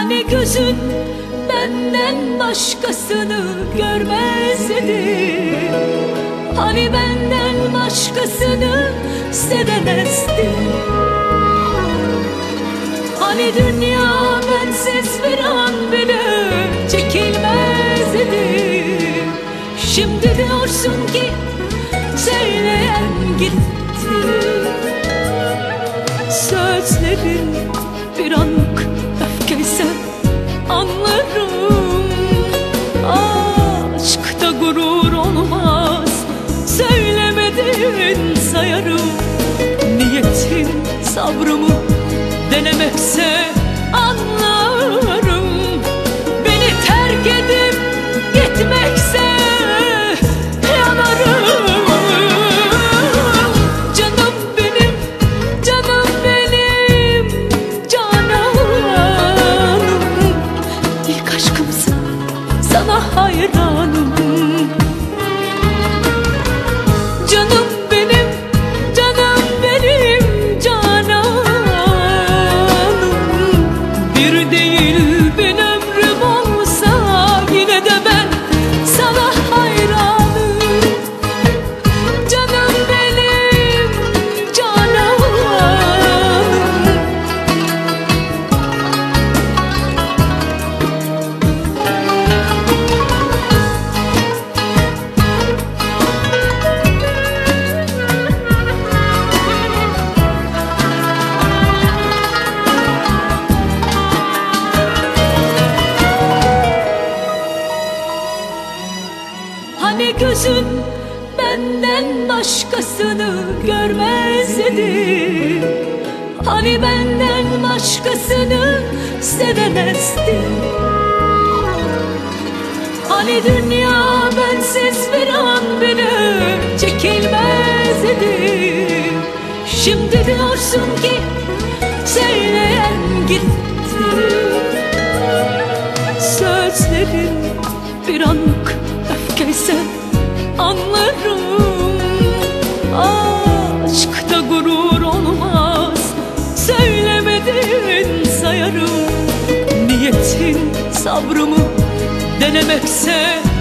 Hani gözün benden başkasını görmezdi, hani benden başkasını sevemezdin. Hani dünya bensiz bir an bile çekilmezdi. Şimdi diyorsun ki söyleyen gitti. Sözlerin bir anlık öfkeyse anlarım. Aşkta gurur olmaz, söylemedin sayarım. Niyetin sabrımı denemekse anlarım. Beni terk edip gitmekse yanarım. Canım benim, canım benim, cananım. İlk aşkımsın, sana hayranım. Canım benim, canım benim, cananım. Bir değil bin ömrüm olsa yine de ben sana hayranım. Canım benim, cananım. Hani gözün benden başkasını görmezdi, hani benden başkasını sevemezdin. Hani dünya bensiz bir an bile çekilmezdi. Şimdi diyorsun ki söyleyen gitti. Sözlerin bir anlık öfkeyse anlarım. Aşkta gurur olmaz, söylemedin sayarım. Niyetin sabrımı denemekse